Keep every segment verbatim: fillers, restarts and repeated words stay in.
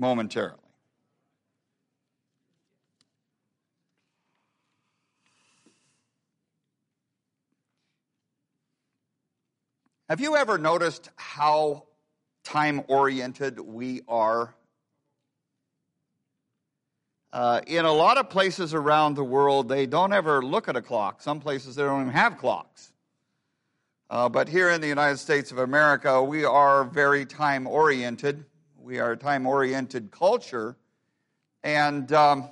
momentarily. Have you ever noticed how time-oriented we are? Uh, in a lot of places around the world, they don't ever look at a clock. Some places, they don't even have clocks. Uh, but here in the United States of America, we are very time-oriented. We are a time-oriented culture. And um,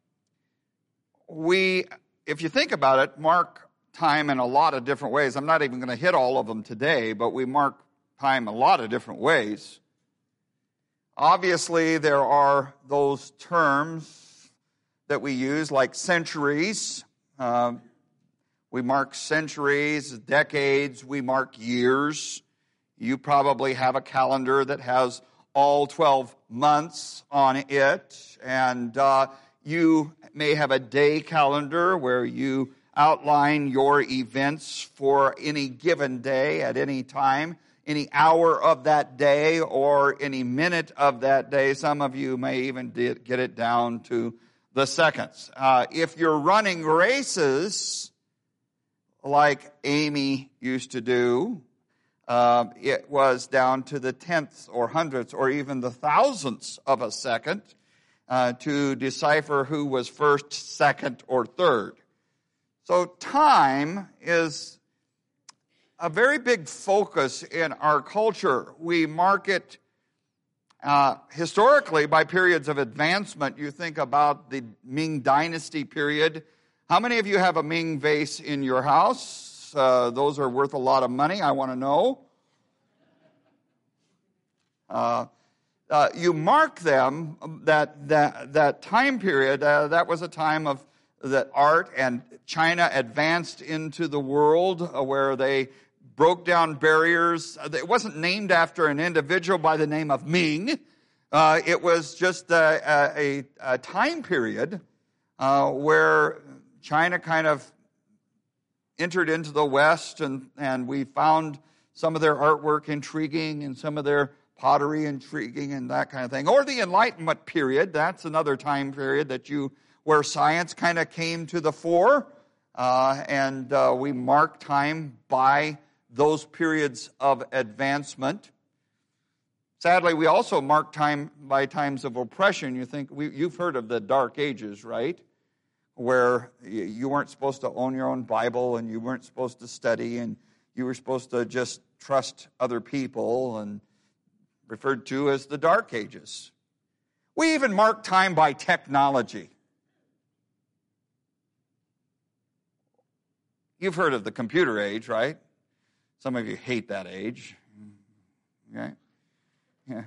we, if you think about it, mark time in a lot of different ways. I'm not even going to hit all of them today, but we mark time a lot of different ways. Obviously, there are those terms that we use, like centuries. Uh, we mark centuries, decades, we mark years. You probably have a calendar that has all twelve months on it, and uh, you may have a day calendar where you outline your events for any given day at any time, any hour of that day or any minute of that day. Some of you may even get it down to the seconds. Uh, if you're running races like Amy used to do, uh, it was down to the tenths or hundredths or even the thousandths of a second uh, to decipher who was first, second, or third. So time is a very big focus in our culture. We mark it uh, historically by periods of advancement. You think about the Ming Dynasty period. How many of you have a Ming vase in your house? Uh, those are worth a lot of money, I want to know. Uh, uh, you mark them, that, that, that time period, uh, that was a time of that art and China advanced into the world uh, where they broke down barriers. It wasn't named after an individual by the name of Ming. Uh, it was just a, a, a time period uh, where China kind of entered into the West, and, and we found some of their artwork intriguing and some of their pottery intriguing and that kind of thing. Or the Enlightenment period, that's another time period that you where science kind of came to the fore, uh, and uh, we mark time by those periods of advancement. Sadly, we also mark time by times of oppression. You think we, you've heard of the Dark Ages, right? Where you weren't supposed to own your own Bible, and you weren't supposed to study, and you were supposed to just trust other people, and referred to as the Dark Ages. We even mark time by technology. You've heard of the computer age, right? Some of you hate that age. Okay? Yeah.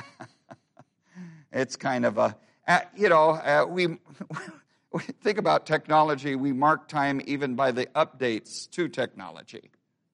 It's kind of a, uh, you know, uh, we, we think about technology, we mark time even by the updates to technology.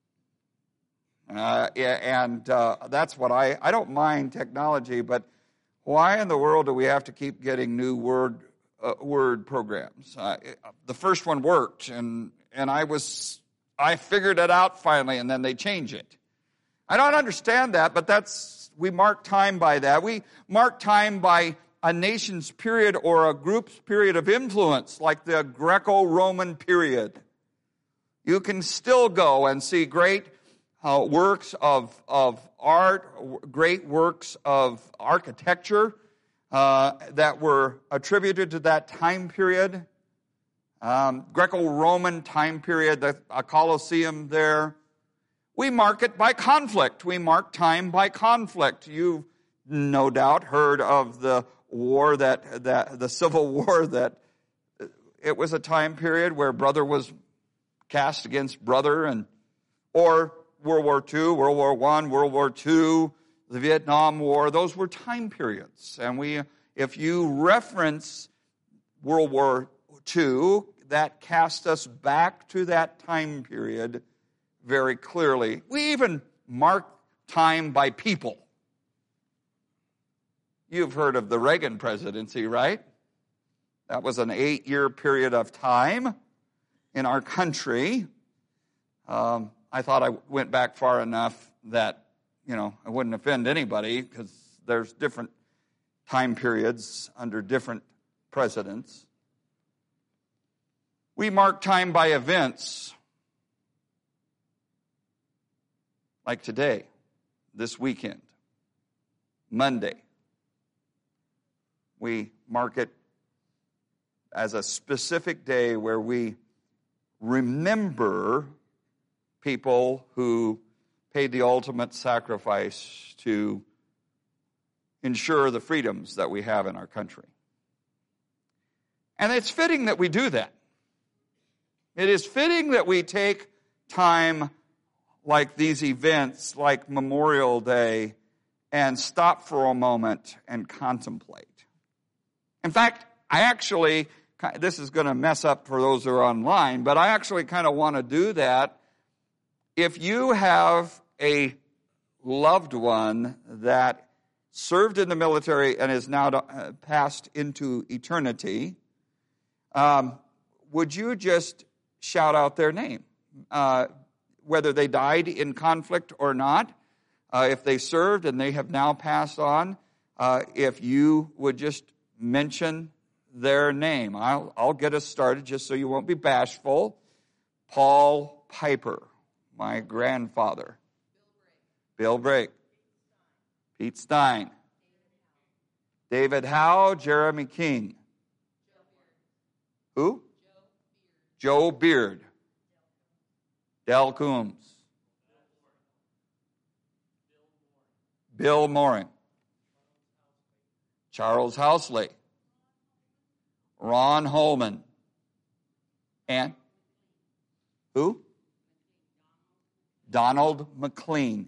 Uh, and uh, that's what I, I don't mind technology, but why in the world do we have to keep getting new word uh, word programs? Uh, the first one worked, and And I was, I figured it out finally, and then they change it. I don't understand that, but that's, we mark time by that. We mark time by a nation's period or a group's period of influence, like the Greco-Roman period. You can still go and see great uh, works of, of art, great works of architecture uh, that were attributed to that time period. Um, Greco-Roman time period, the a Colosseum there. We mark it by conflict. We mark time by conflict. You've no doubt heard of the war that, that the Civil War, that it was a time period where brother was cast against brother, and or World War Two, World War One, World War Two, the Vietnam War. Those were time periods, and we, if you reference World War Two, that cast us back to that time period very clearly. We even mark time by people. You've heard of the Reagan presidency, right? That was an eight-year period of time in our country. Um, I thought I went back far enough that, you know, I wouldn't offend anybody, because there's different time periods under different presidents. We mark time by events like today, this weekend, Monday. We mark it as a specific day where we remember people who paid the ultimate sacrifice to ensure the freedoms that we have in our country. And it's fitting that we do that. It is fitting that we take time like these events, like Memorial Day, and stop for a moment and contemplate. In fact, I actually, this is going to mess up for those who are online, but I actually kind of want to do that. If you have a loved one that served in the military and is now passed into eternity, um, would you just shout out their name? Uh, whether they died in conflict or not, uh, if they served and they have now passed on, uh, if you would just mention their name. I'll, I'll get us started just so you won't be bashful. Paul Piper, my grandfather. Bill Brake. Pete Stein. David Howe, Jeremy King. Who? Joe Beard. Del Coombs. Bill Moring. Charles Housley. Ron Holman. And who? Donald McLean.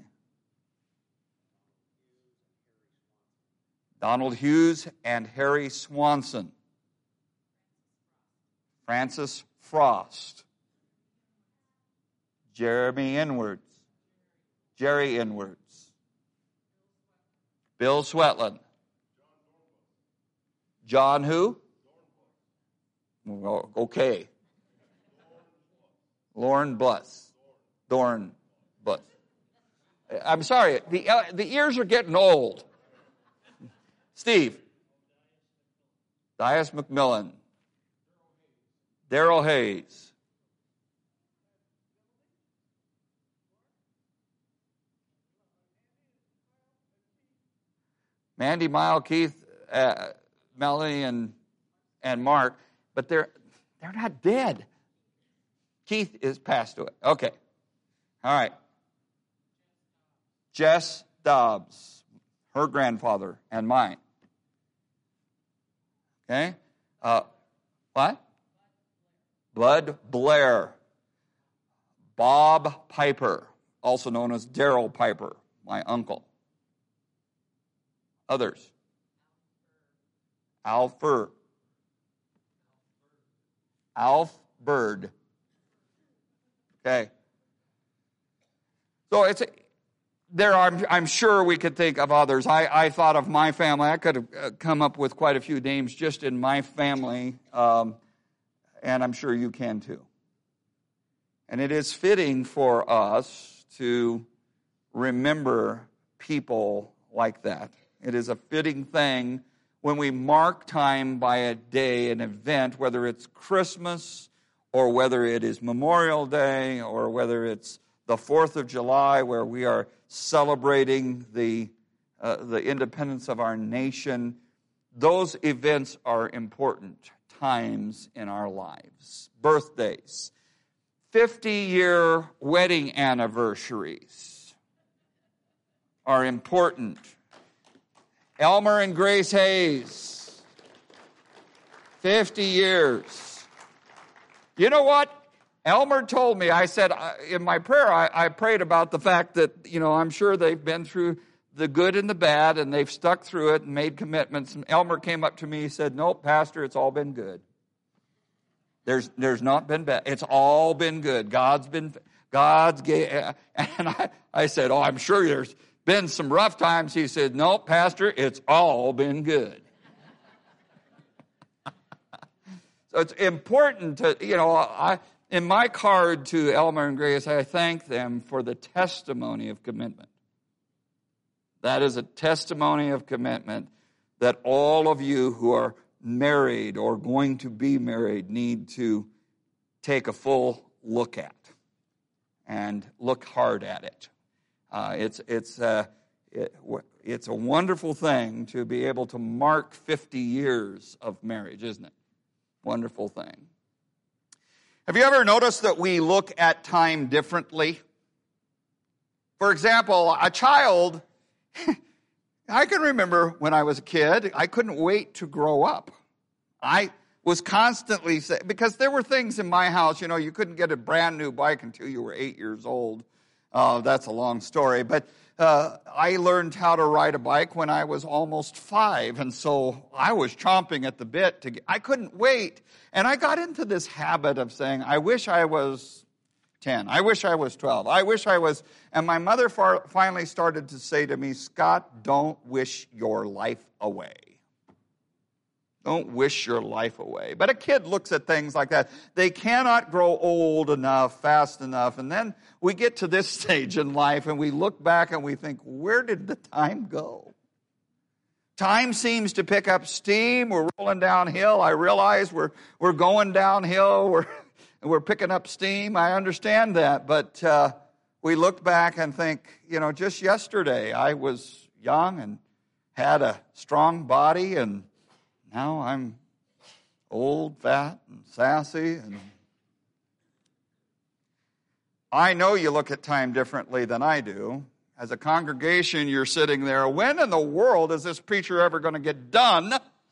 Donald Hughes and Harry Swanson. Francis Frost. Jeremy Inwards. Jerry Inwards. Bill Swetland. John who? Well, okay. Lauren Bluss. Dorn Bluss. I'm sorry, the, uh, the ears are getting old. Steve. Dias McMillan. Darrell Hayes. Mandy, Mile, Keith, uh, Melanie, and and Mark, but they're they're not dead. Keith is passed away. Okay, all right. Jess Dobbs, her grandfather and mine. Okay, uh, what? Bud Blair. Bob Piper, also known as Darrell Piper, my uncle. Others. Alf Burr. Alf Bird. Okay. So it's there are, I'm sure we could think of others. I, I thought of my family. I could have come up with quite a few names just in my family, um, and I'm sure you can too. And it is fitting for us to remember people like that. It is a fitting thing when we mark time by a day, an event, whether it's Christmas or whether it is Memorial Day or whether it's the fourth of July where we are celebrating the, uh, the independence of our nation. Those events are important times in our lives. Birthdays, fifty-year wedding anniversaries are important. Elmer and Grace Hayes, fifty years. You know what? Elmer told me, I said, in my prayer, I, I prayed about the fact that, you know, I'm sure they've been through the good and the bad, and they've stuck through it and made commitments. And Elmer came up to me, he said, "Nope, Pastor, it's all been good. There's there's not been bad. It's all been good. God's been, God's gave." And I, I said, "Oh, I'm sure there's been some rough times." He said, "No, Pastor, it's all been good." So it's important to, you know, I in my card to Elmer and Grace, I thank them for the testimony of commitment. That is a testimony of commitment that all of you who are married or going to be married need to take a full look at and look hard at it. Uh, it's it's uh, it, it's a wonderful thing to be able to mark fifty years of marriage, isn't it? Wonderful thing. Have you ever noticed that we look at time differently? For example, a child, I can remember when I was a kid, I couldn't wait to grow up. I was constantly, because there were things in my house, you know, you couldn't get a brand new bike until you were eight years old. Uh, that's a long story. But uh, I learned how to ride a bike when I was almost five. And so I was chomping at the bit to get, I couldn't wait. And I got into this habit of saying, I wish I was ten. I wish I was twelve. I wish I was, and my mother far, finally started to say to me, Scott, don't wish your life away. Don't wish your life away. But a kid looks at things like that. They cannot grow old enough, fast enough. And then we get to this stage in life and we look back and we think, where did the time go? Time seems to pick up steam. We're rolling downhill. I realize we're we're going downhill. We're we're picking up steam. I understand that. But uh, we look back and think, you know, just yesterday I was young and had a strong body, and now I'm old, fat, and sassy. And I know you look at time differently than I do. As a congregation, you're sitting there, when in the world is this preacher ever going to get done?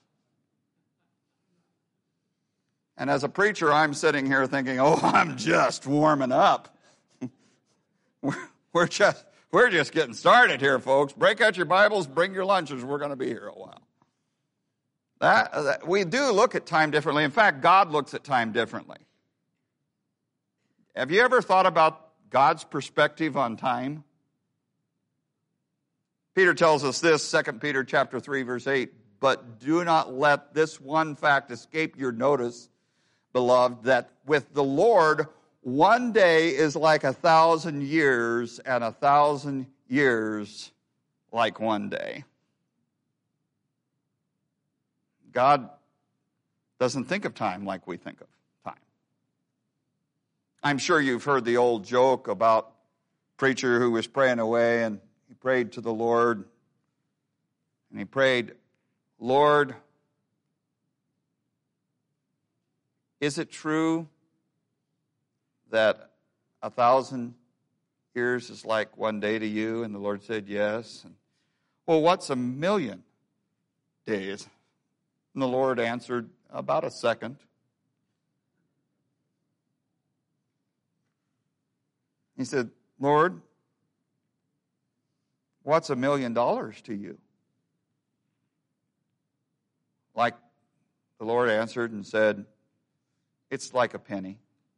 And as a preacher, I'm sitting here thinking, oh, I'm just warming up. we're, we're just we're just getting started here, folks. Break out your Bibles, bring your lunches. We're going to be here a while. That, that we do look at time differently. In fact, God looks at time differently. Have you ever thought about God's perspective on time? Peter tells us this, Second Peter chapter three, verse eight, but do not let this one fact escape your notice, beloved, that with the Lord, one day is like a thousand years, and a thousand years like one day. God doesn't think of time like we think of time. I'm sure you've heard the old joke about a preacher who was praying away, and he prayed to the Lord, and he prayed, Lord, is it true that a thousand years is like one day to you? And the Lord said, yes. And, well, what's a million days? And the Lord answered, about a second. He said, Lord, what's a million dollars to you? Like the Lord answered and said, it's like a penny.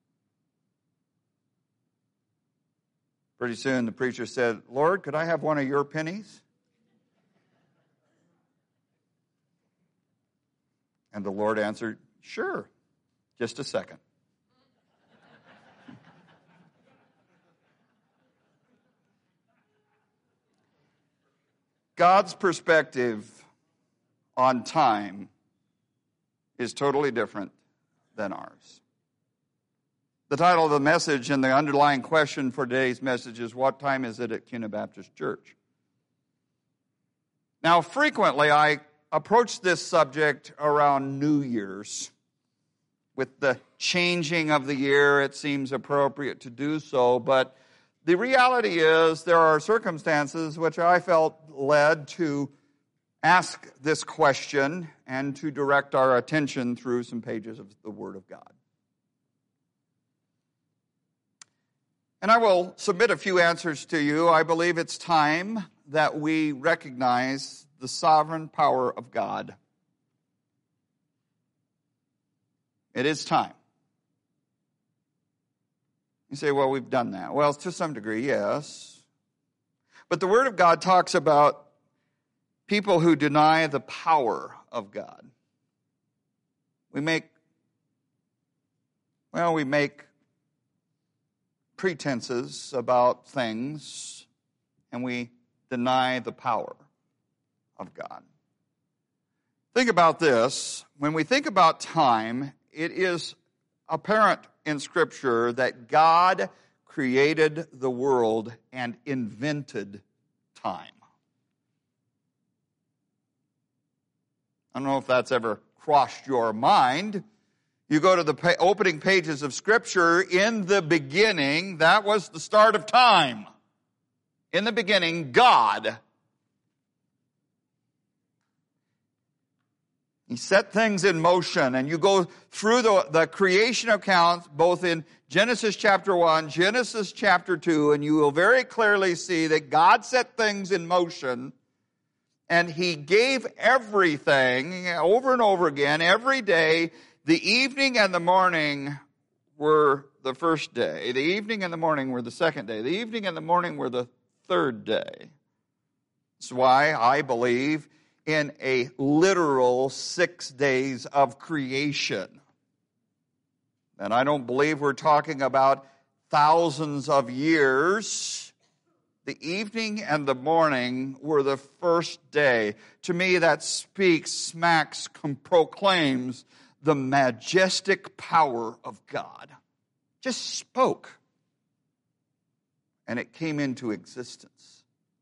Pretty soon the preacher said, Lord, could I have one of your pennies? And the Lord answered, sure, just a second. God's perspective on time is totally different than ours. The title of the message and the underlying question for today's message is, what time is it at Kuna Baptist Church? Now, frequently I approach this subject around New Year's. With the changing of the year, it seems appropriate to do so, but the reality is there are circumstances which I felt led to ask this question and to direct our attention through some pages of the Word of God. And I will submit a few answers to you. I believe it's time that we recognize the sovereign power of God. It is time. You say, well, we've done that. Well, to some degree, yes. But the Word of God talks about people who deny the power of God. We make, well, we make pretenses about things, and we deny the power of God. Think about this. When we think about time, it is apparent in Scripture that God created the world and invented time. I don't know if that's ever crossed your mind. You go to the pa- opening pages of Scripture, in the beginning, that was the start of time. In the beginning, God. He set things in motion, and you go through the, the creation accounts, both in Genesis chapter one, Genesis chapter two, and you will very clearly see that God set things in motion, and He gave everything over and over again, every day. The evening and the morning were the first day. The evening and the morning were the second day. The evening and the morning were the third day. That's why I believe in a literal six days of creation. And I don't believe we're talking about thousands of years. The evening and the morning were the first day. To me, that speaks, smacks, proclaims the majestic power of God. Just spoke. And it came into existence.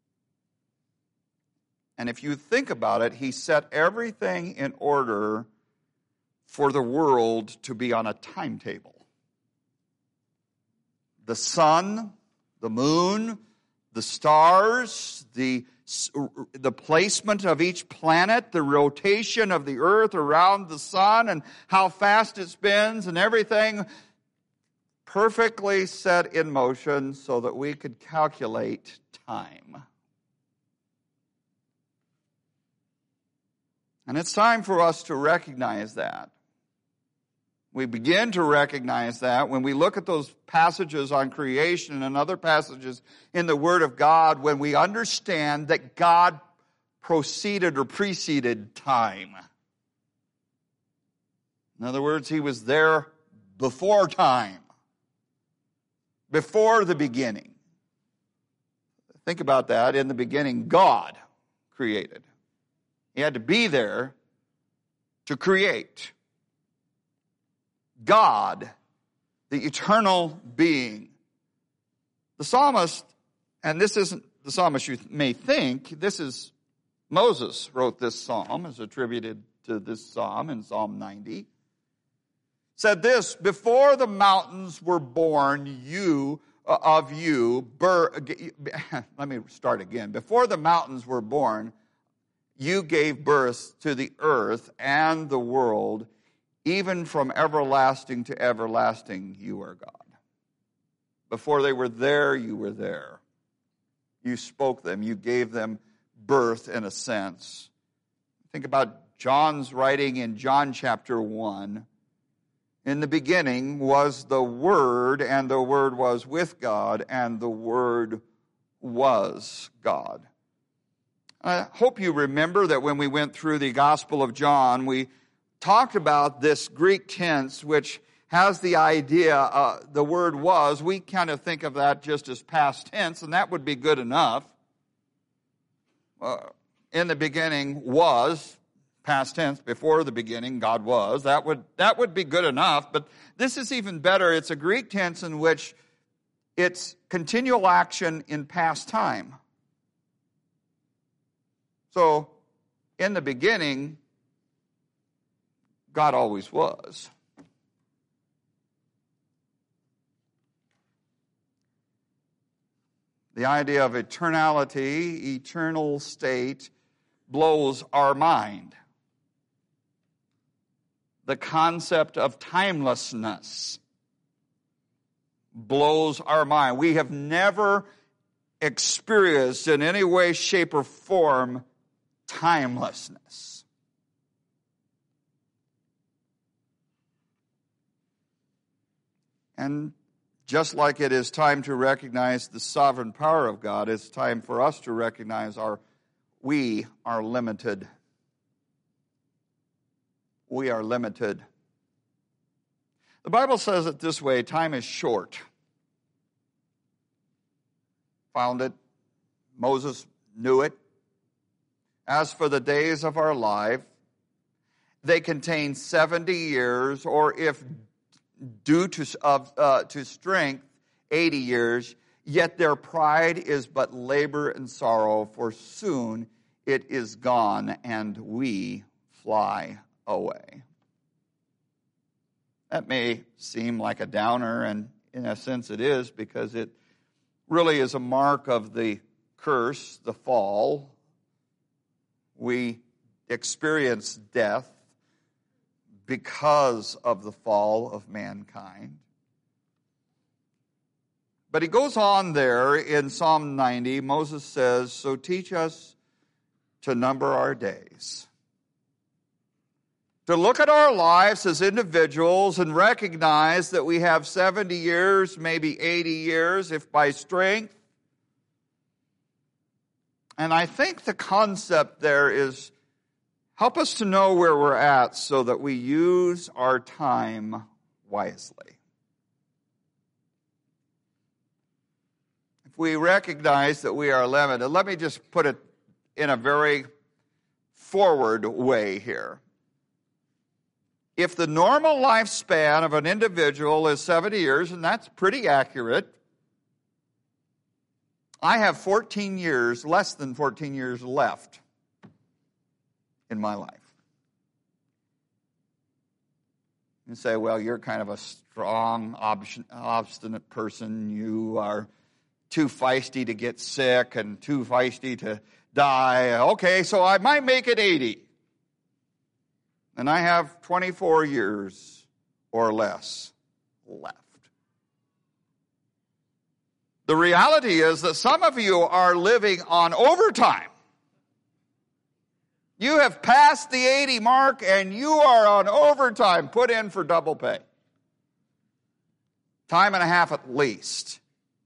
And if you think about it, He set everything in order for the world to be on a timetable. The sun, the moon, the stars, the, the placement of each planet, the rotation of the earth around the sun, and how fast it spins, and everything perfectly set in motion so that we could calculate time. And it's time for us to recognize that. We begin to recognize that when we look at those passages on creation and other passages in the Word of God, when we understand that God proceeded or preceded time. In other words, He was there before time, before the beginning. Think about that. In the beginning, God created. He had to be there to create. God, the eternal being. The psalmist, and this isn't the psalmist you may think, this is Moses wrote this psalm, is attributed to this psalm in Psalm ninety. Said this, before the mountains were born, you, uh, of you, bur, let me start again. Before the mountains were born, you gave birth to the earth and the world. Even from everlasting to everlasting, you are God. Before they were there, you were there. You spoke them. You gave them birth in a sense. Think about John's writing in John chapter one. In the beginning was the Word, and the Word was with God, and the Word was God. I hope you remember that when we went through the Gospel of John, we talked about this Greek tense, which has the idea, uh, the word was. We kind of think of that just as past tense, and that would be good enough. Uh, in the beginning was, past tense, before the beginning, God was. That would, that would be good enough, but this is even better. It's a Greek tense in which it's continual action in past time. So, in the beginning, God always was. The idea of eternality, eternal state, blows our mind. The concept of timelessness blows our mind. We have never experienced in any way, shape, or form timelessness. And just like it is time to recognize the sovereign power of God, it's time for us to recognize our we are limited. We are limited. The Bible says it this way, time is short. Found it. Moses knew it. As for the days of our life, they contain seventy years, or if due to, of, uh, to strength, eighty years, yet their pride is but labor and sorrow, for soon it is gone, and we fly away. That may seem like a downer, and in a sense it is, because it really is a mark of the curse, the fall. We experience death because of the fall of mankind. But he goes on there in Psalm ninety. Moses says, "So teach us to number our days." To look at our lives as individuals and recognize that we have seventy years, maybe eighty years, if by strength. And I think the concept there is, help us to know where we're at so that we use our time wisely. If we recognize that we are limited, let me just put it in a very forward way here. If the normal lifespan of an individual is seventy years, and that's pretty accurate, I have fourteen years, less than fourteen years left in my life. You say, well, you're kind of a strong, obstinate person. You are too feisty to get sick and too feisty to die. Okay, so I might make it eighty. And I have twenty-four years or less left. The reality is that some of you are living on overtime. You have passed the eighty mark and you are on overtime, put in for double pay. Time and a half at least.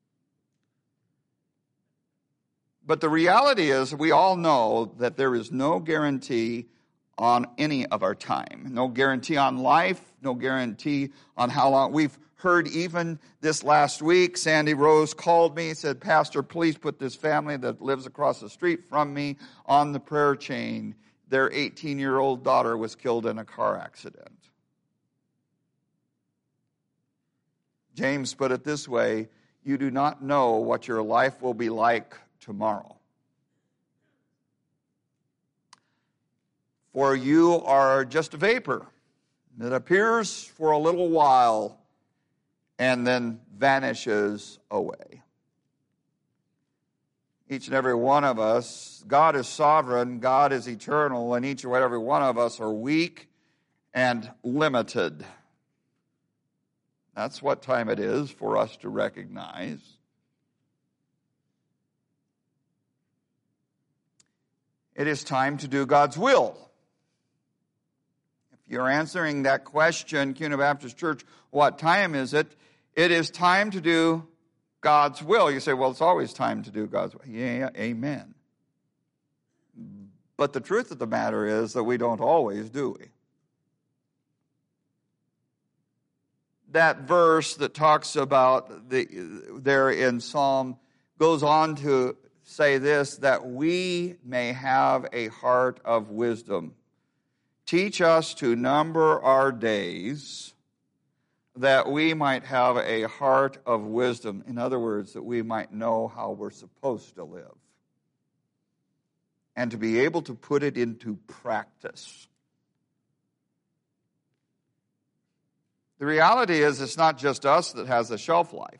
But the reality is, we all know that there is no guarantee on any of our time. No guarantee on life, no guarantee on how long. We've heard even this last week, Sandy Rose called me and said, "Pastor, please put this family that lives across the street from me on the prayer chain. Their eighteen-year-old daughter was killed in a car accident." James put it this way, "You do not know what your life will be like tomorrow. For you are just a vapor that appears for a little while and then vanishes away." Each and every one of us, God is sovereign, God is eternal, and each and every one of us are weak and limited. That's what time it is for us to recognize. It is time to do God's will. You're answering that question, Cuna Baptist Church, what time is it? It is time to do God's will. You say, well, it's always time to do God's will. Yeah, amen. But the truth of the matter is that we don't always, do we? That verse that talks about the there in Psalm goes on to say this, that we may have a heart of wisdom. Teach us to number our days, that we might have a heart of wisdom. In other words, that we might know how we're supposed to live. And to be able to put it into practice. The reality is, it's not just us that has a shelf life.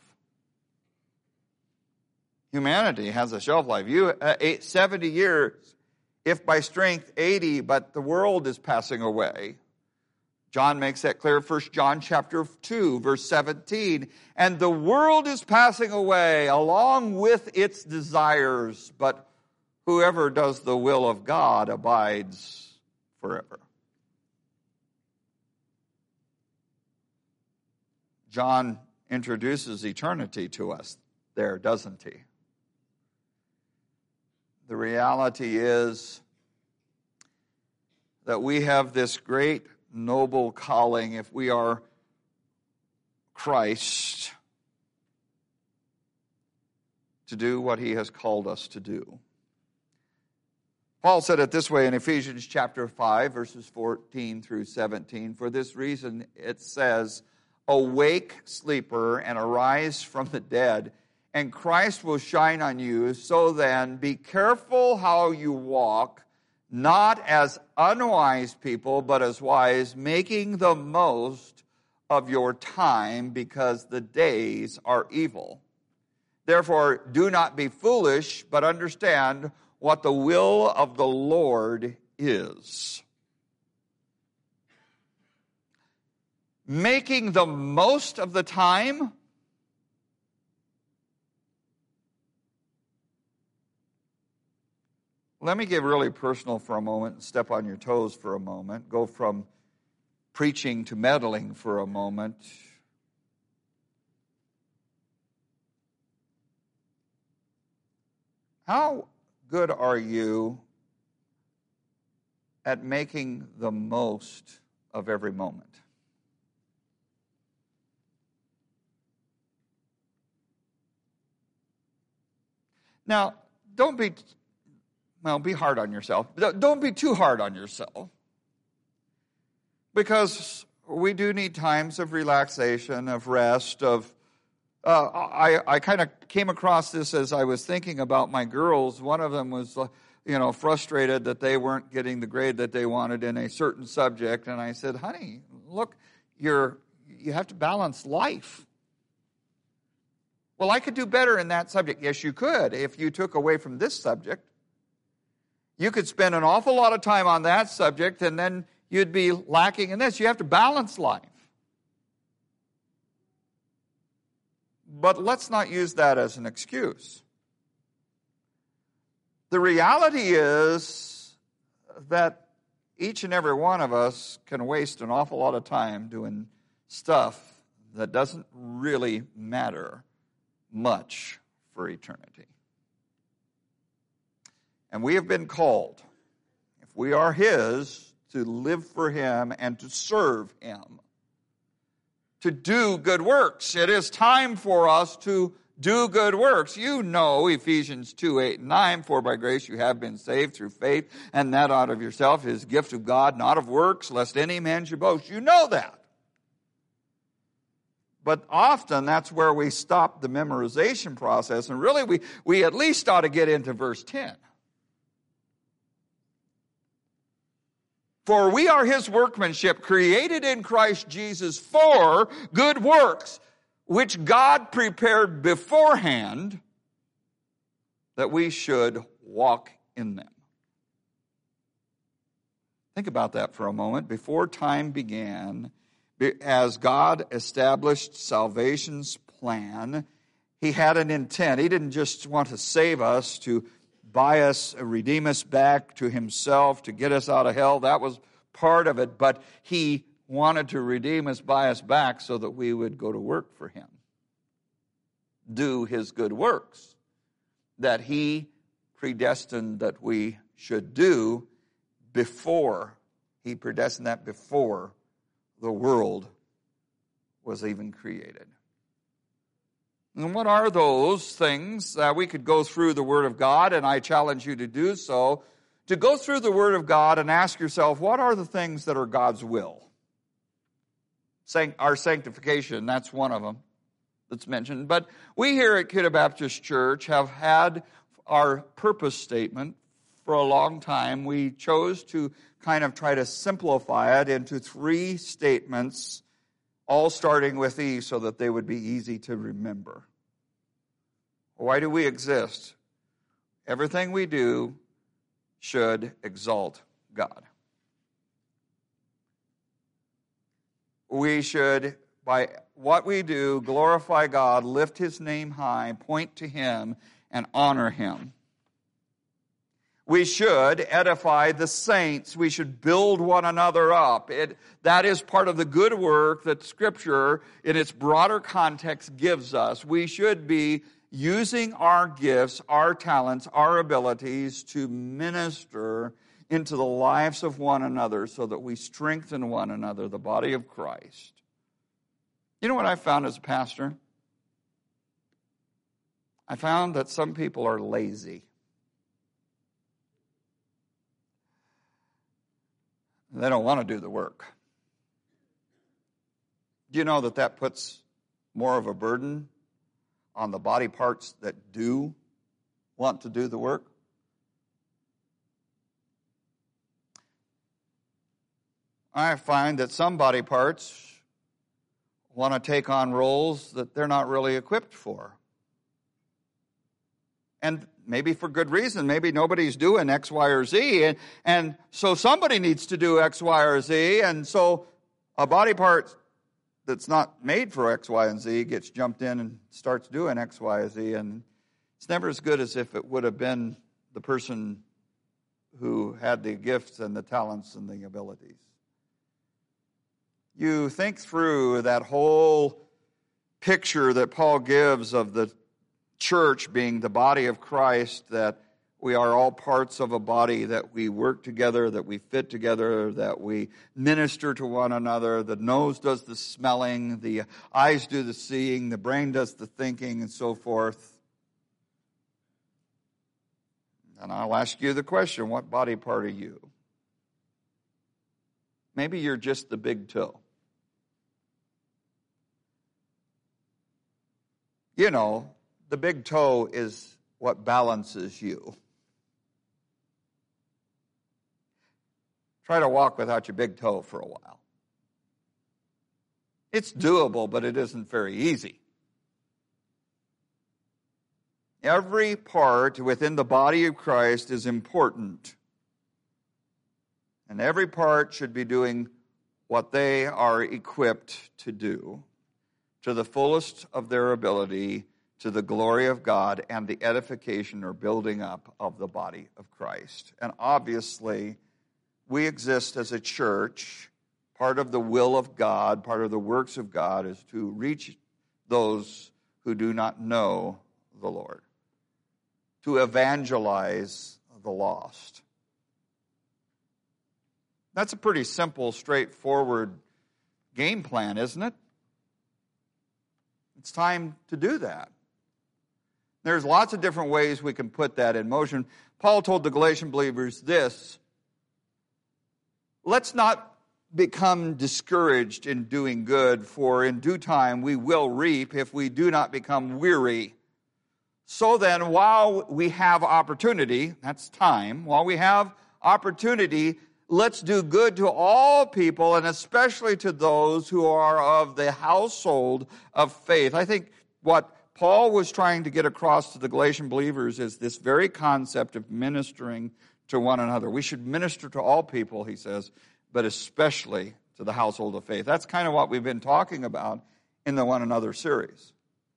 Humanity has a shelf life. You, uh, eight, seventy years, if by strength eighty, but the world is passing away. John makes that clear, First John chapter two, verse seventeen. And the world is passing away along with its desires, but whoever does the will of God abides forever. John introduces eternity to us there, doesn't he? The reality is that we have this great noble calling, if we are Christ, to do what he has called us to do. Paul said it this way in Ephesians chapter five, verses fourteen through seventeen. For this reason it says, awake, sleeper, and arise from the dead, and Christ will shine on you. So then, be careful how you walk, not as unwise people, but as wise, making the most of your time, because the days are evil. Therefore, do not be foolish, but understand what the will of the Lord is. Making the most of the time. Let me get really personal for a moment and step on your toes for a moment. Go from preaching to meddling for a moment. How good are you at making the most of every moment? Now, don't be, well, be hard on yourself. Don't be too hard on yourself. Because we do need times of relaxation, of rest, of Uh, I, I kind of came across this as I was thinking about my girls. One of them was, you know, frustrated that they weren't getting the grade that they wanted in a certain subject. And I said, honey, look, you're, you have to balance life. Well, I could do better in that subject. Yes, you could if you took away from this subject. You could spend an awful lot of time on that subject, and then you'd be lacking in this. You have to balance life. But let's not use that as an excuse. The reality is that each and every one of us can waste an awful lot of time doing stuff that doesn't really matter much for eternity. And we have been called, if we are His, to live for Him and to serve Him, to do good works. It is time for us to do good works. You know Ephesians two, eight, and nine, for by grace you have been saved through faith, and that out of yourself is a gift of God, not of works, lest any man should boast. You know that. But often that's where we stop the memorization process, and really we, we at least ought to get into verse ten. For we are His workmanship, created in Christ Jesus for good works, which God prepared beforehand that we should walk in them. Think about that for a moment. Before time began, as God established salvation's plan, He had an intent. He didn't just want to save us to buy us, redeem us back to Himself, to get us out of hell. That was part of it, but He wanted to redeem us, buy us back so that we would go to work for Him. Do His good works that He predestined that we should do before. He predestined that before the world was even created. And what are those things? Uh, we could go through the Word of God, and I challenge you to do so. To go through the Word of God and ask yourself, what are the things that are God's will? Our sanctification, that's one of them that's mentioned. But we here at Kidder Baptist Church have had our purpose statement for a long time. We chose to kind of try to simplify it into three statements, all starting with E so that they would be easy to remember. Why do we exist? Everything we do should exalt God. We should, by what we do, glorify God, lift His name high, point to Him, and honor Him. We should edify the saints. We should build one another up. It, that is part of the good work that Scripture, in its broader context, gives us. We should be using our gifts, our talents, our abilities to minister into the lives of one another so that we strengthen one another, the body of Christ. You know what I found as a pastor? I found that some people are lazy. They don't want to do the work. Do you know that that puts more of a burden on the body parts that do want to do the work? I find that some body parts want to take on roles that they're not really equipped for. And maybe for good reason. Maybe nobody's doing X, Y, or Z. And, and so somebody needs to do X, Y, or Z. And so a body part that's not made for X, Y, and Z gets jumped in and starts doing X, Y, and Z. And it's never as good as if it would have been the person who had the gifts and the talents and the abilities. You think through that whole picture that Paul gives of the church being the body of Christ, that we are all parts of a body, that we work together, that we fit together, that we minister to one another. The nose does the smelling, the eyes do the seeing, the brain does the thinking, and so forth. And I'll ask you the question, what body part are you? Maybe you're just the big toe. You know, the big toe is what balances you. Try to walk without your big toe for a while. It's doable, but it isn't very easy. Every part within the body of Christ is important. And every part should be doing what they are equipped to do, to the fullest of their ability, to the glory of God and the edification or building up of the body of Christ. And obviously, we exist as a church. Part of the will of God, part of the works of God is to reach those who do not know the Lord, to evangelize the lost. That's a pretty simple, straightforward game plan, isn't it? It's time to do that. There's lots of different ways we can put that in motion. Paul told the Galatian believers this: let's not become discouraged in doing good, for in due time we will reap if we do not become weary. So then, while we have opportunity, that's time, while we have opportunity, let's do good to all people, and especially to those who are of the household of faith. I think what Paul was trying to get across to the Galatian believers is this very concept of ministering to one another. We should minister to all people, he says, but especially to the household of faith. That's kind of what we've been talking about in the One Another series.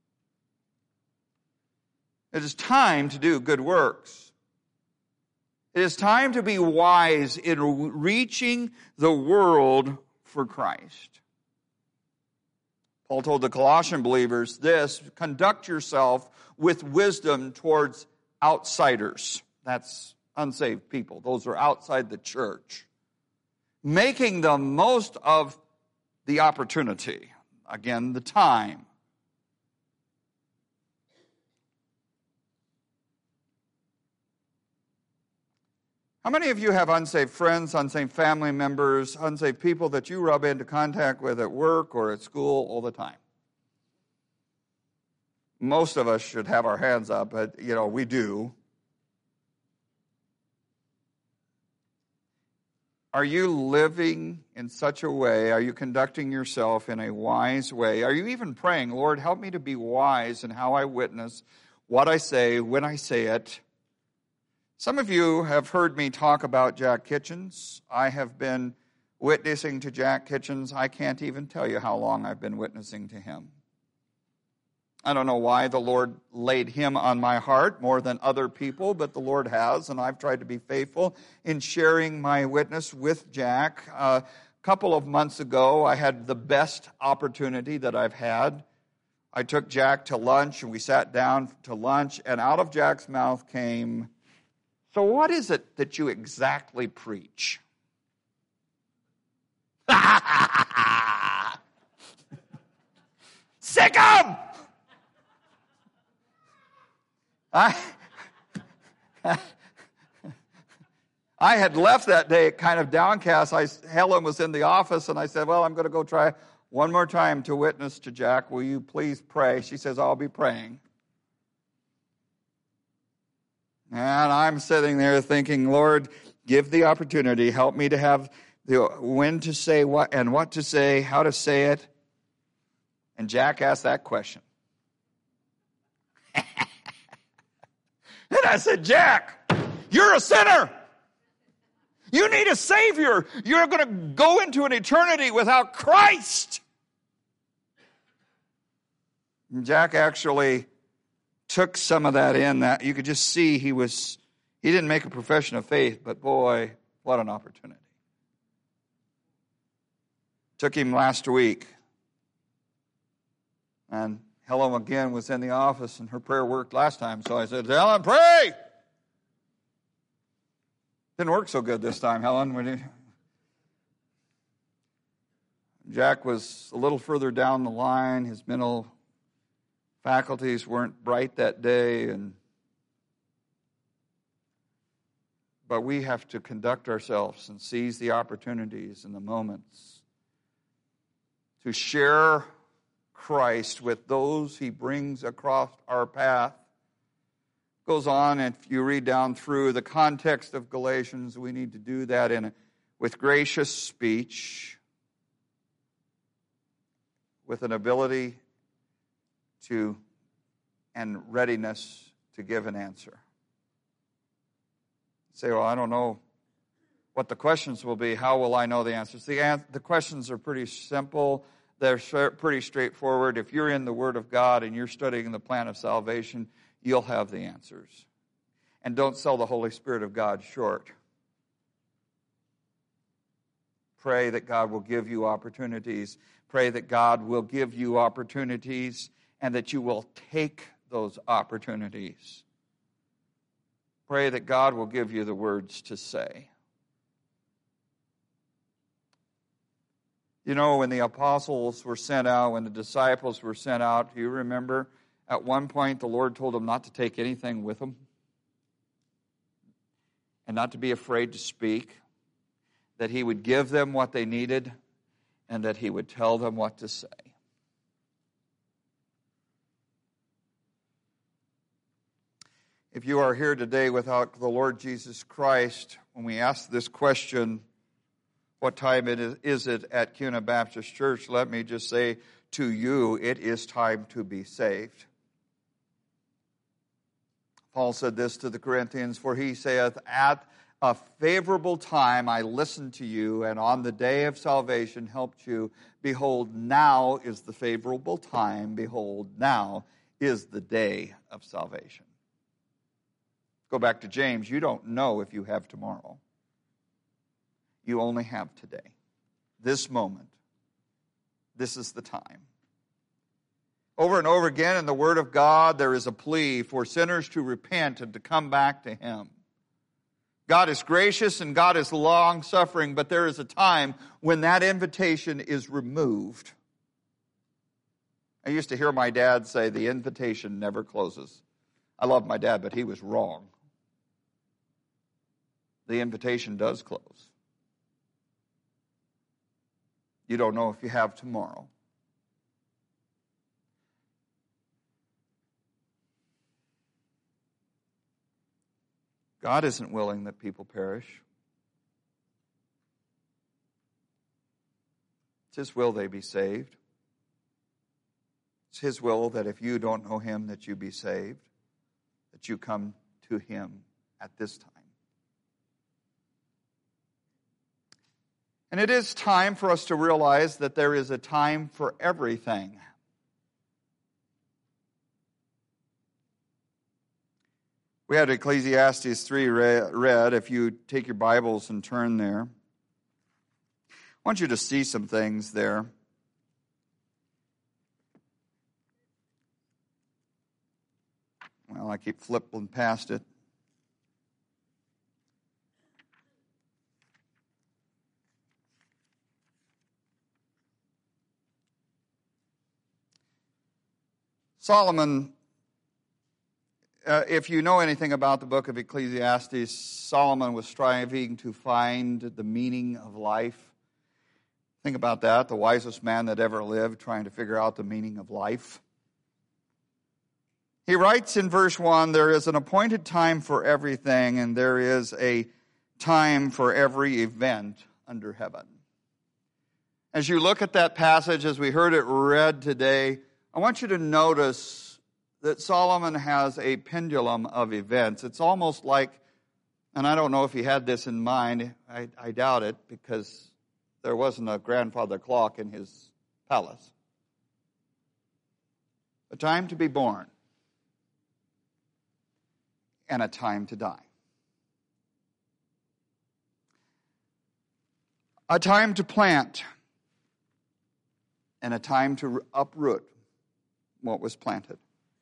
It is time to do good works. It is time to be wise in reaching the world for Christ. Paul told the Colossian believers this: conduct yourself with wisdom towards outsiders. That's unsaved people. Those are outside the church. Making the most of the opportunity. Again, the time. How many of you have unsaved friends, unsaved family members, unsaved people that you rub into contact with at work or at school all the time? Most of us should have our hands up, but, you know, we do. Are you living in such a way? Are you conducting yourself in a wise way? Are you even praying, Lord, help me to be wise in how I witness, what I say, when I say it? Some of you have heard me talk about Jack Kitchens. I have been witnessing to Jack Kitchens. I can't even tell you how long I've been witnessing to him. I don't know why the Lord laid him on my heart more than other people, but the Lord has, and I've tried to be faithful in sharing my witness with Jack. Uh, a couple of months ago, I had the best opportunity that I've had. I took Jack to lunch, and we sat down to lunch, and out of Jack's mouth came, "So what is it that you exactly preach?" Sick 'em! I, I had left that day kind of downcast. I, Helen was in the office, and I said, well, I'm going to go try one more time to witness to Jack. Will you please pray? She says, I'll be praying. And I'm sitting there thinking, Lord, give the opportunity. Help me to have the when to say what and what to say, how to say it. And Jack asked that question. And I said, Jack, you're a sinner. You need a Savior. You're going to go into an eternity without Christ. And Jack actually took some of that in. That you could just see he was, he didn't make a profession of faith, but boy, what an opportunity. Took him last week. And Helen again was in the office, and her prayer worked last time. So I said, Helen, pray! Didn't work so good this time, Helen. When you... Jack was a little further down the line. His mental faculties weren't bright that day, and but we have to conduct ourselves and seize the opportunities and the moments to share Christ with those he brings across our path. Goes on, and if you read down through the context of Galatians, we need to do that in a, with gracious speech, with an ability to and readiness to give an answer. You say, well, I don't know what the questions will be. How will I know the answers? The, an- the questions are pretty simple. They're pretty straightforward. If you're in the Word of God and you're studying the plan of salvation, you'll have the answers. And don't sell the Holy Spirit of God short. Pray that God will give you opportunities. Pray that God will give you opportunities and that you will take those opportunities. Pray that God will give you the words to say. You know, when the apostles were sent out, when the disciples were sent out, do you remember? At one point, the Lord told them not to take anything with them and not to be afraid to speak, that he would give them what they needed and that he would tell them what to say. If you are here today without the Lord Jesus Christ, when we ask this question, what time it is, is it at Kuna Baptist Church, let me just say to you, it is time to be saved. Paul said this to the Corinthians, for he saith, at a favorable time I listened to you, and on the day of salvation helped you. Behold, now is the favorable time. Behold, now is the day of salvation. Go back to James. You don't know if you have tomorrow. You only have today. This moment. This is the time. Over and over again in the Word of God, there is a plea for sinners to repent and to come back to Him. God is gracious and God is long-suffering, but there is a time when that invitation is removed. I used to hear my dad say, the invitation never closes. I love my dad, but he was wrong. The invitation does close. You don't know if you have tomorrow. God isn't willing that people perish. It's His will they be saved. It's His will that if you don't know Him, that you be saved, that you come to Him at this time. And it is time for us to realize that there is a time for everything. We had Ecclesiastes three read. If you take your Bibles and turn there, I want you to see some things there. Well, I keep flipping past it. Solomon uh, if you know anything about the book of Ecclesiastes, Solomon was striving to find the meaning of life. Think about that, the wisest man that ever lived, trying to figure out the meaning of life. He writes in verse one, there is an appointed time for everything, and there is a time for every event under heaven. As you look at that passage, as we heard it read today, I want you to notice that Solomon has a pendulum of events. It's almost like, and I don't know if he had this in mind, I, I doubt it, because there wasn't a grandfather clock in his palace. A time to be born and a time to die. A time to plant and a time to uproot what was planted.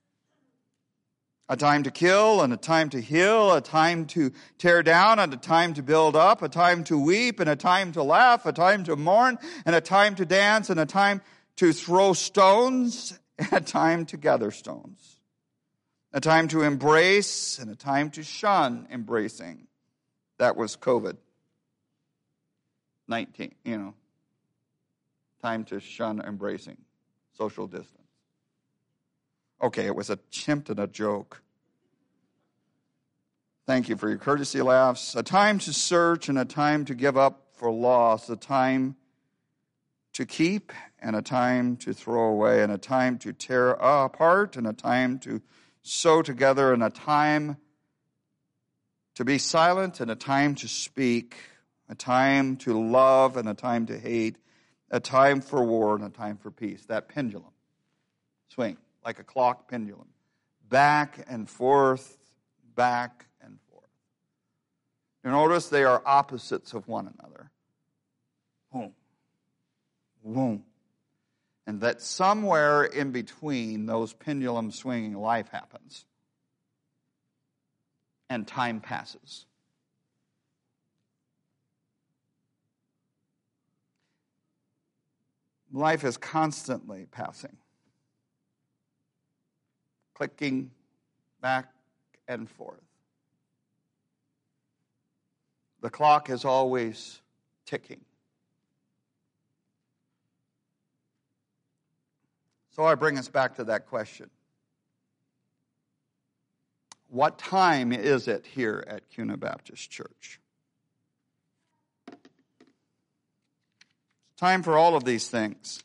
A time to kill and a time to heal, a time to tear down and a time to build up, a time to weep and a time to laugh, a time to mourn and a time to dance and a time to throw stones and a time to gather stones. A time to embrace and a time to shun embracing. That was COVID nineteen, you know. Time to shun embracing. Social distance. Okay, it was a chimp and a joke. Thank you for your courtesy laughs. A time to search and a time to give up for loss. A time to keep and a time to throw away. And a time to tear apart and a time to sew together. And a time to be silent and a time to speak. A time to love and a time to hate. A time for war and a time for peace. That pendulum swing. Like a clock pendulum. Back and forth, back and forth. You notice they are opposites of one another. Boom. Boom. And that somewhere in between those pendulum swinging, life happens. And time passes. Life is constantly passing. Clicking back and forth. The clock is always ticking. So I bring us back to that question. What time is it here at Kuna Baptist Church? It's time for all of these things.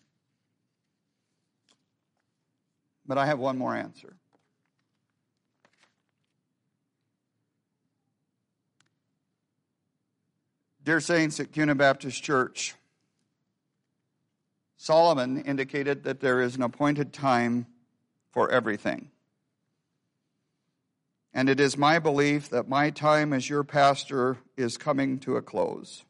But I have one more answer. Dear saints at Kuna Baptist Church, Solomon indicated that there is an appointed time for everything. And it is my belief that my time as your pastor is coming to a close.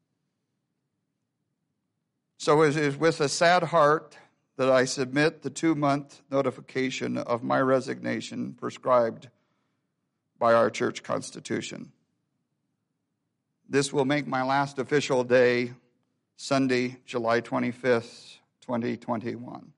So it is with a sad heart that I submit the two-month notification of my resignation prescribed by our church constitution. This will make my last official day Sunday, July twenty-fifth, twenty twenty-one.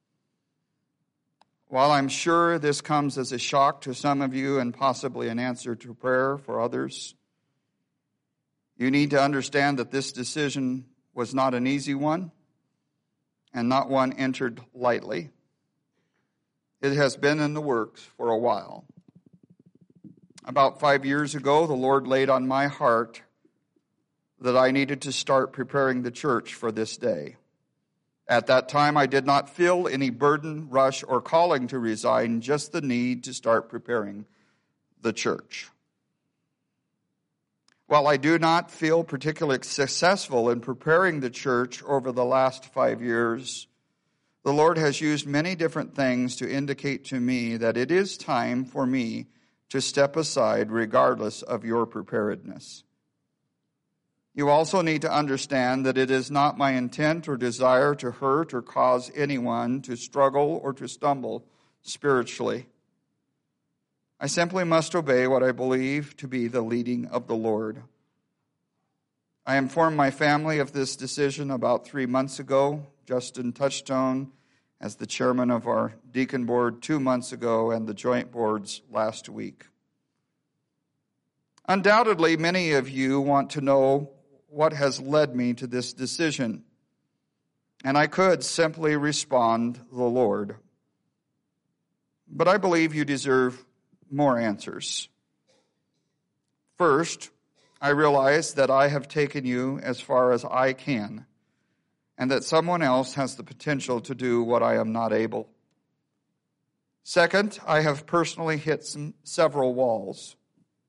While I'm sure this comes as a shock to some of you and possibly an answer to prayer for others, you need to understand that this decision was not an easy one and not one entered lightly. It has been in the works for a while. About five years ago, the Lord laid on my heart that I needed to start preparing the church for this day. At that time, I did not feel any burden, rush, or calling to resign, just the need to start preparing the church. While I do not feel particularly successful in preparing the church over the last five years, the Lord has used many different things to indicate to me that it is time for me to step aside regardless of your preparedness. You also need to understand that it is not my intent or desire to hurt or cause anyone to struggle or to stumble spiritually. I simply must obey what I believe to be the leading of the Lord. I informed my family of this decision about three months ago. Justin Touchstone as the chairman of our deacon board two months ago and the joint boards last week. Undoubtedly, many of you want to know what has led me to this decision. And I could simply respond, the Lord. But I believe you deserve more answers. First, I realize that I have taken you as far as I can, and that someone else has the potential to do what I am not able. Second, I have personally hit some, several walls.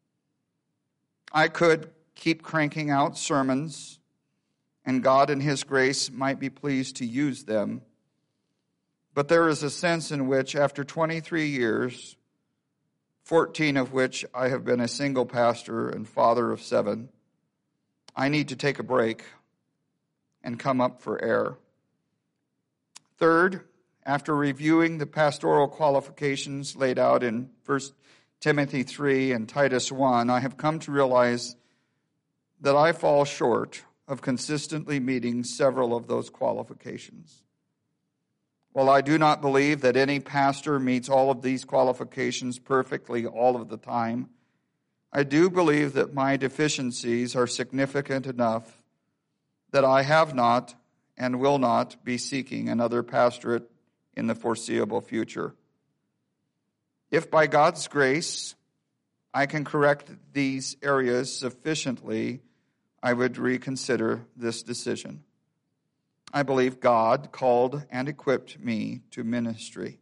I could keep cranking out sermons, and God in His grace might be pleased to use them. But there is a sense in which after twenty-three years, fourteen of which I have been a single pastor and father of seven, I need to take a break and come up for air. Third, after reviewing the pastoral qualifications laid out in First Timothy three and Titus one, I have come to realize that I fall short of consistently meeting several of those qualifications. While I do not believe that any pastor meets all of these qualifications perfectly all of the time, I do believe that my deficiencies are significant enough that I have not and will not be seeking another pastorate in the foreseeable future. If by God's grace I can correct these areas sufficiently, I would reconsider this decision. I believe God called and equipped me to ministry.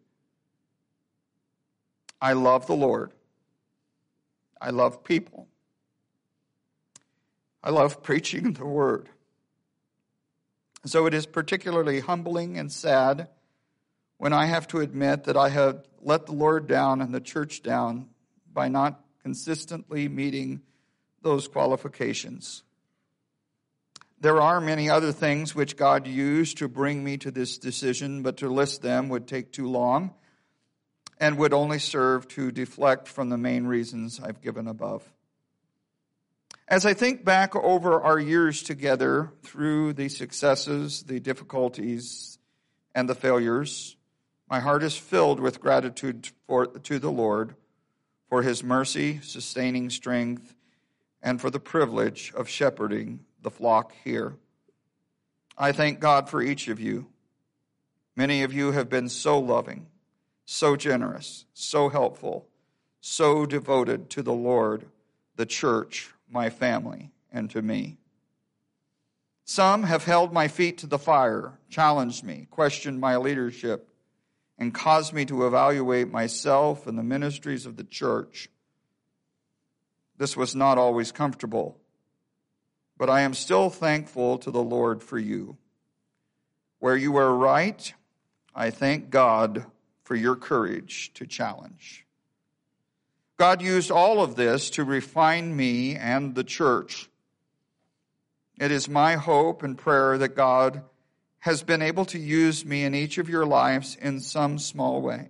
I love the Lord. I love people. I love preaching the word. So it is particularly humbling and sad when I have to admit that I have let the Lord down and the church down by not consistently meeting those qualifications. There are many other things which God used to bring me to this decision, but to list them would take too long and would only serve to deflect from the main reasons I've given above. As I think back over our years together through the successes, the difficulties, and the failures, my heart is filled with gratitude for, to the Lord for His mercy, sustaining strength, and for the privilege of shepherding the flock here. I thank God for each of you. Many of you have been so loving, so generous, so helpful, so devoted to the Lord, the church, my family, and to me. Some have held my feet to the fire, challenged me, questioned my leadership, and caused me to evaluate myself and the ministries of the church. This was not always comfortable, but I am still thankful to the Lord for you. Where you were right, I thank God for your courage to challenge. God used all of this to refine me and the church. It is my hope and prayer that God has been able to use me in each of your lives in some small way.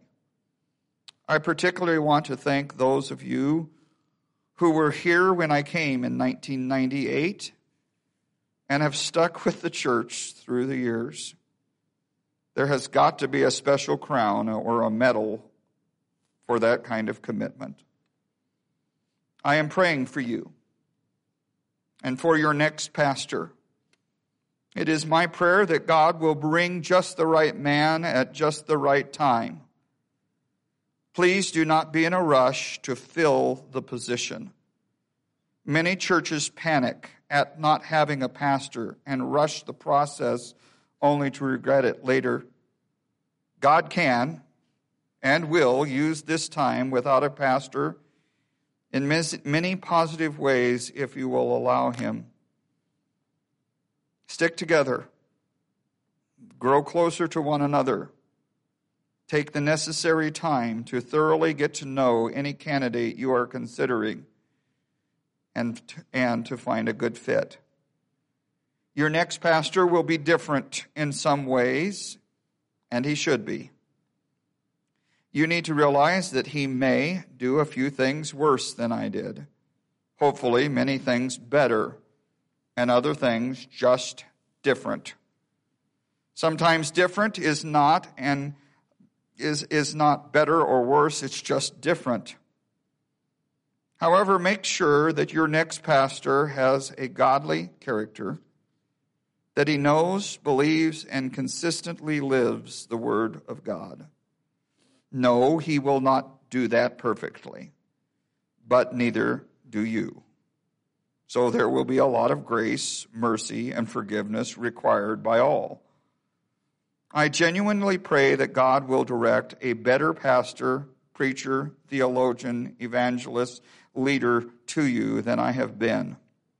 I particularly want to thank those of you who were here when I came in nineteen ninety-eight and have stuck with the church through the years. There has got to be a special crown or a medal for that kind of commitment. I am praying for you and for your next pastor. It is my prayer that God will bring just the right man at just the right time. Please do not be in a rush to fill the position. Many churches panic at not having a pastor and rush the process only to regret it later. God can and will use this time without a pastor in many positive ways if you will allow Him. Stick together. Grow closer to one another. Take the necessary time to thoroughly get to know any candidate you are considering and, and to find a good fit. Your next pastor will be different in some ways, and he should be. You need to realize that he may do a few things worse than I did. Hopefully, many things better, and other things just different. Sometimes different is not and is, is not better or worse, it's just different. However, make sure that your next pastor has a godly character, that he knows, believes, and consistently lives the Word of God. No, he will not do that perfectly, but neither do you. So there will be a lot of grace, mercy, and forgiveness required by all. I genuinely pray that God will direct a better pastor, preacher, theologian, evangelist, leader to you than I have been.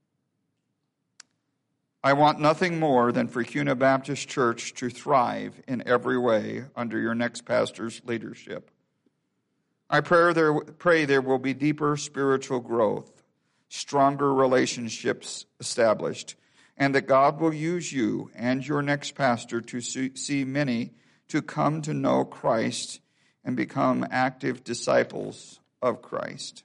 I want nothing more than for Kuna Baptist Church to thrive in every way under your next pastor's leadership. I pray there, pray there will be deeper spiritual growth, stronger relationships established, and that God will use you and your next pastor to see many to come to know Christ and become active disciples of Christ.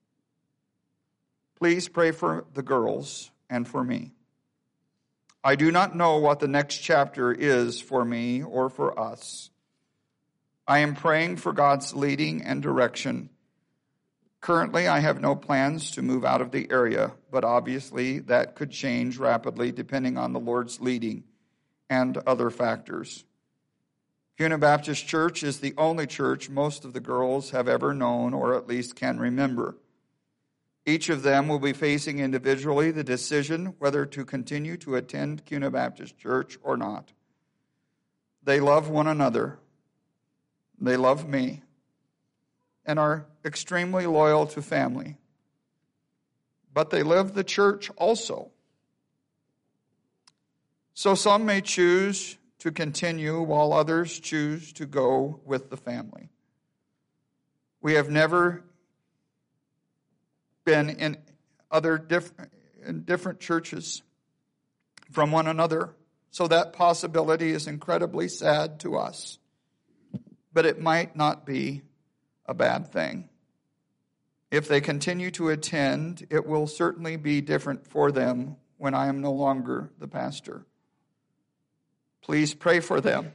Please pray for the girls and for me. I do not know what the next chapter is for me or for us. I am praying for God's leading and direction. Currently, I have no plans to move out of the area, but obviously that could change rapidly depending on the Lord's leading and other factors. Kuna Baptist Church is the only church most of the girls have ever known or at least can remember. Each of them will be facing individually the decision whether to continue to attend Kuna Baptist Church or not. They love one another. They love me and are extremely loyal to family. But they live the church also. So some may choose to continue while others choose to go with the family. We have never been in other different, in different churches from one another, so that possibility is incredibly sad to us. But it might not be a bad thing. If they continue to attend, it will certainly be different for them when I am no longer the pastor. Please pray for them,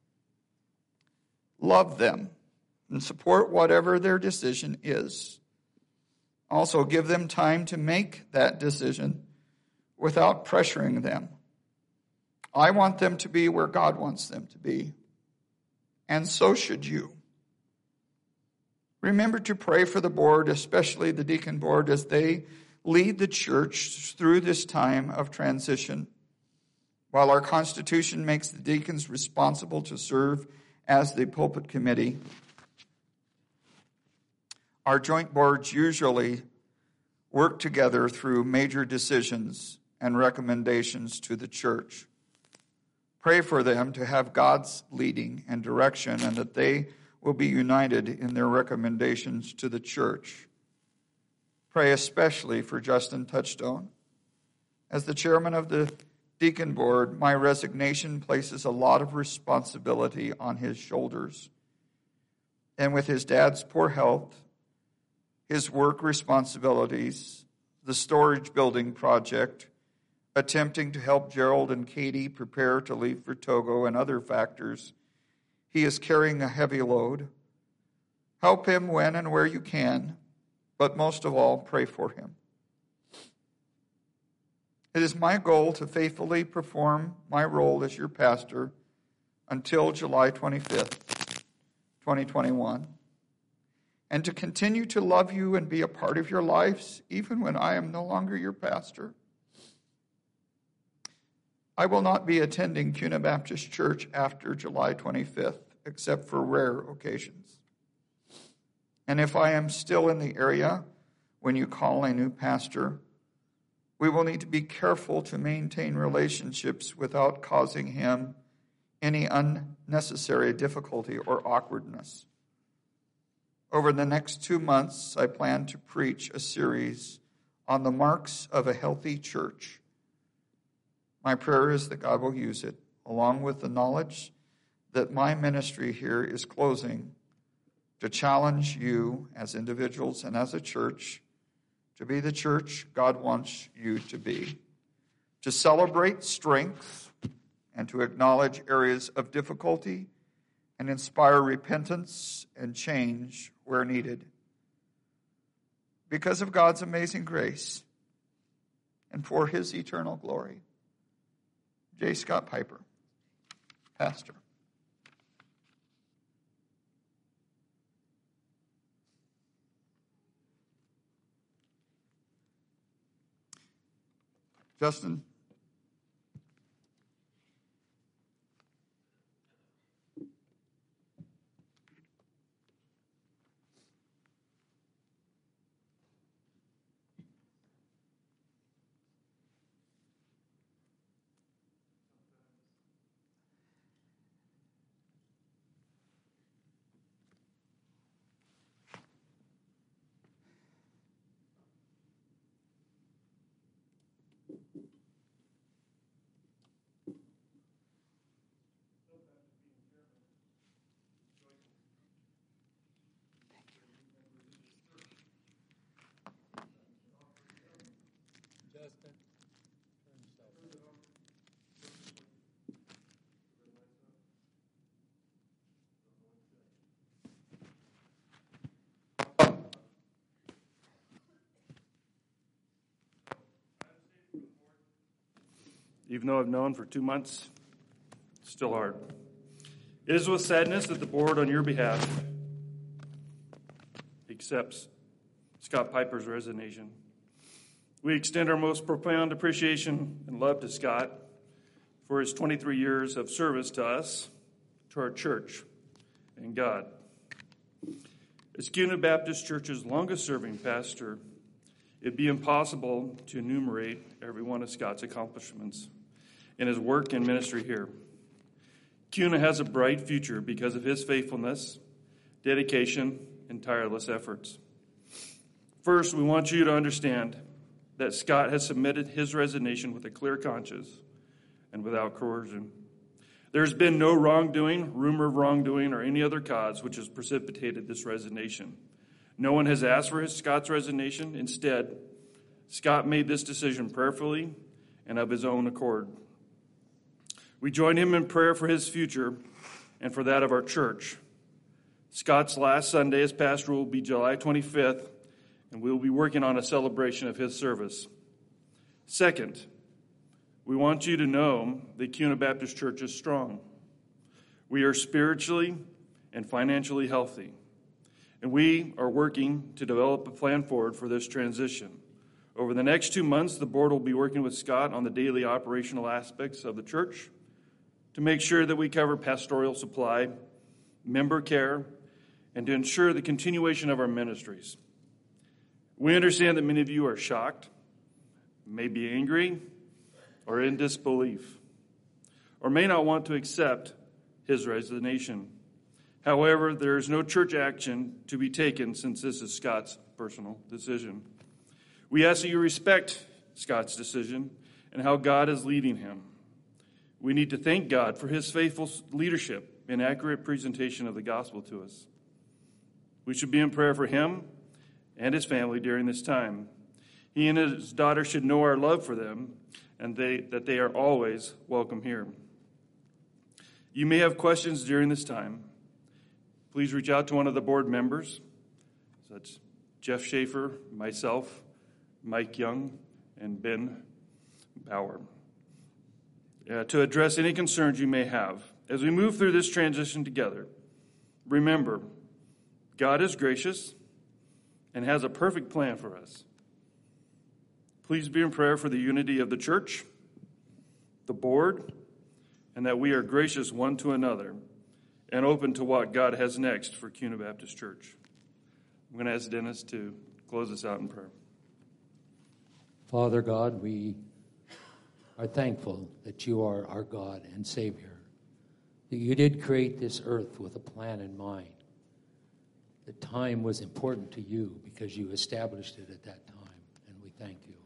love them, and support whatever their decision is. Also, give them time to make that decision without pressuring them. I want them to be where God wants them to be, and so should you. Remember to pray for the board, especially the deacon board, as they lead the church through this time of transition. While our Constitution makes the deacons responsible to serve as the pulpit committee, our joint boards usually work together through major decisions and recommendations to the church. Pray for them to have God's leading and direction, and that they will be united in their recommendations to the church. Pray especially for Justin Touchstone. As the chairman of the deacon board, my resignation places a lot of responsibility on his shoulders. And with his dad's poor health, his work responsibilities, the storage building project, attempting to help Gerald and Katie prepare to leave for Togo, and other factors, he is carrying a heavy load. Help him when and where you can, but most of all, pray for him. It is my goal to faithfully perform my role as your pastor until July twenty-fifth, twenty twenty-one, and to continue to love you and be a part of your lives even when I am no longer your pastor. I will not be attending Kuna Baptist Church after July twenty-fifth, except for rare occasions. And if I am still in the area when you call a new pastor, we will need to be careful to maintain relationships without causing him any unnecessary difficulty or awkwardness. Over the next two months, I plan to preach a series on the marks of a healthy church. My prayer is that God will use it, along with the knowledge that my ministry here is closing, to challenge you as individuals and as a church to be the church God wants you to be, to celebrate strength and to acknowledge areas of difficulty and inspire repentance and change where needed. Because of God's amazing grace and for his eternal glory. J. Scott Piper, pastor. Justin? Even though I've known for two months, it's still hard. It is with sadness that the board on your behalf accepts Scott Piper's resignation. We extend our most profound appreciation and love to Scott for his twenty-three years of service to us, to our church, and God. As Kuna Baptist Church's longest-serving pastor, it'd be impossible to enumerate every one of Scott's accomplishments in his work and ministry here. Kuna has a bright future because of his faithfulness, dedication, and tireless efforts. First, we want you to understand that Scott has submitted his resignation with a clear conscience and without coercion. There's been no wrongdoing, rumor of wrongdoing, or any other cause which has precipitated this resignation. No one has asked for his Scott's resignation. Instead, Scott made this decision prayerfully and of his own accord. We join him in prayer for his future and for that of our church. Scott's last Sunday as pastor will be July twenty-fifth, and we will be working on a celebration of his service. Second, we want you to know that Kuna Baptist Church is strong. We are spiritually and financially healthy, and we are working to develop a plan forward for this transition. Over the next two months, the board will be working with Scott on the daily operational aspects of the church to make sure that we cover pastoral supply, member care, and to ensure the continuation of our ministries. We understand that many of you are shocked, may be angry, or in disbelief, or may not want to accept his resignation. However, there is no church action to be taken since this is Scott's personal decision. We ask that you respect Scott's decision and how God is leading him. We need to thank God for his faithful leadership and accurate presentation of the gospel to us. We should be in prayer for him and his family during this time. He and his daughter should know our love for them and they, that they are always welcome here. You may have questions during this time. Please reach out to one of the board members. So that's Jeff Schaefer, myself, Mike Young, and Ben Bauer, uh, to address any concerns you may have. As we move through this transition together, remember, God is gracious and has a perfect plan for us. Please be in prayer for the unity of the church, the board, and that we are gracious one to another and open to what God has next for Kuna Baptist Church. I'm going to ask Dennis to close us out in prayer. Father God, we are thankful that you are our God and Savior, that you did create this earth with a plan in mind. The time was important to you because you established it at that time, and we thank you.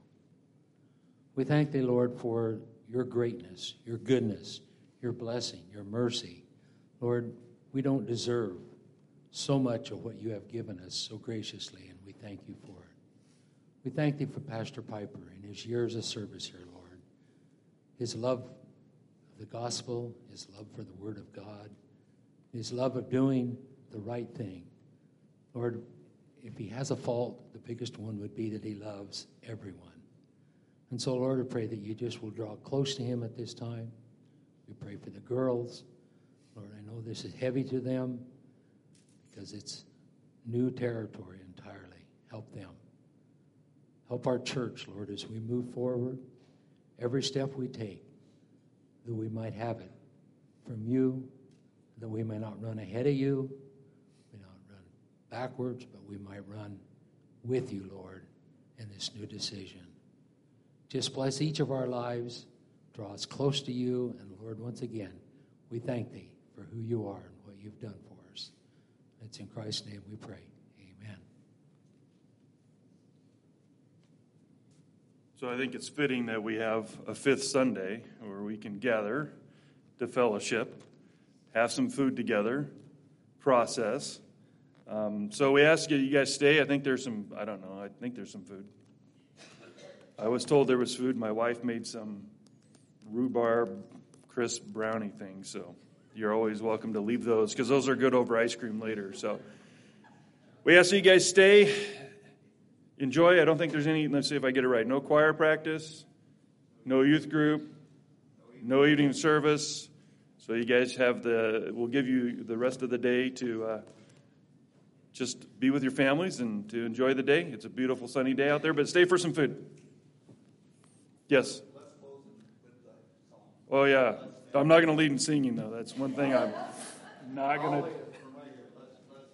We thank thee, Lord, for your greatness, your goodness, your blessing, your mercy. Lord, we don't deserve so much of what you have given us so graciously, and we thank you for it. We thank thee for Pastor Piper and his years of service here, Lord, his love of the gospel, his love for the word of God, his love of doing the right thing. Lord, if he has a fault, the biggest one would be that he loves everyone. And so, Lord, I pray that you just will draw close to him at this time. We pray for the girls. Lord, I know this is heavy to them because it's new territory entirely. Help them. Help our church, Lord, as we move forward. Every step we take, that we might have it from you, that we may not run ahead of you, we not run backwards, but we might run with you, Lord, in this new decision. Just bless each of our lives, draw us close to you, and Lord, once again, we thank thee for who you are and what you've done for us. It's in Christ's name we pray. Amen. So I think it's fitting that we have a fifth Sunday where we can gather to fellowship, have some food together, process. Um, so we ask you, you guys stay. I think there's some, I don't know, I think there's some food. I was told there was food. My wife made some rhubarb crisp brownie things, so you're always welcome to leave those because those are good over ice cream later. So we ask you guys stay, enjoy. I don't think there's any, let's see if I get it right, no choir practice, no youth group, no evening service. So you guys have the, we'll give you the rest of the day to uh, just be with your families and to enjoy the day. It's a beautiful sunny day out there, but stay for some food. Yes. Oh, yeah. I'm not going to lead in singing, though. That's one thing I'm not going to.